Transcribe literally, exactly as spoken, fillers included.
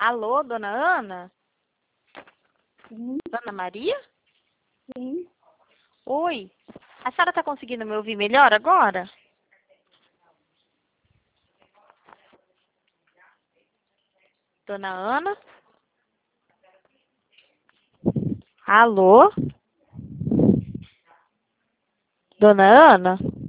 Alô, dona Ana? Sim, Dona Maria? sim. Oi. A senhora está conseguindo me ouvir melhor agora? Dona Ana? Alô? Dona Ana?